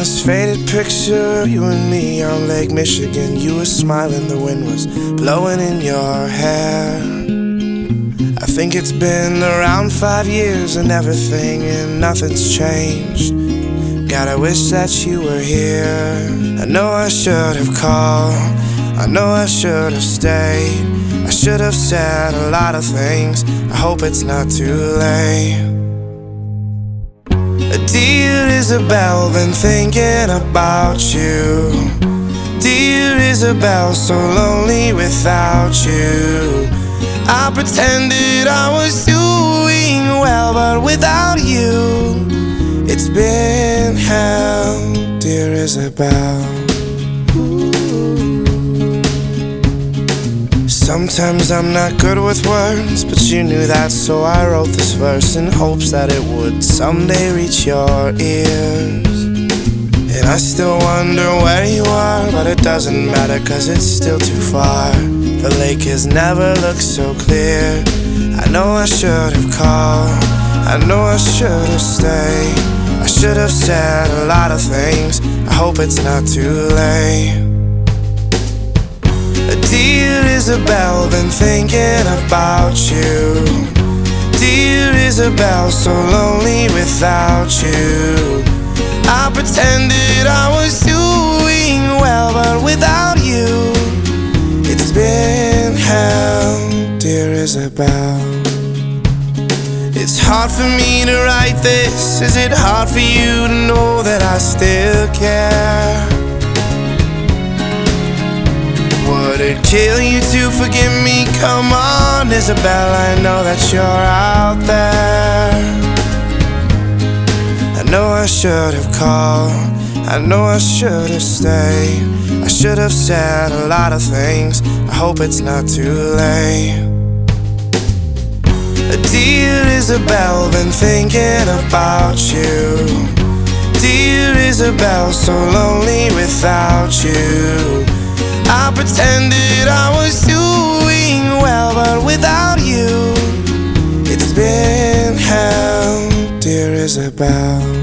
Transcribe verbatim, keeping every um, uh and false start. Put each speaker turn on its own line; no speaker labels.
this faded picture, you and me on Lake Michigan. You were smiling, the wind was blowing in your hair. I think it's been around five years and everything and nothing's changed. God, I wish that you were here. I know I should have called, I know I should have stayed. I should have said a lot of things, I hope it's not too late. Dear Isabel, been thinking about you. Dear Isabel, so lonely without you. I pretended I was doing well, but without you, it's been hell, dear Isabel. Sometimes I'm not good with words, but you knew that, so I wrote this verse in hopes that it would someday reach your ears. And I still wonder where you are, but it doesn't matter, cause it's still too far. The lake has never looked so clear. I know I should have called, I know I should have stayed. I should have said a lot of things, I hope it's not too late. Dear Isabel, been thinking about you. Dear Isabel, so lonely without you. I pretended I was doing well, but without you, it's been hell, dear Isabel. It's hard for me to write this. Is it hard for you to know that I still care? Would it kill you to forgive me? Come on, Isabel, I know that you're out there. I know I should have called, I know I should have stayed. I should have said a lot of things, I hope it's not too late. Dear Isabel, been thinking about you. Dear Isabel, so lonely without you. I pretended I was doing well, but without you, it's been hell, dear Isabel.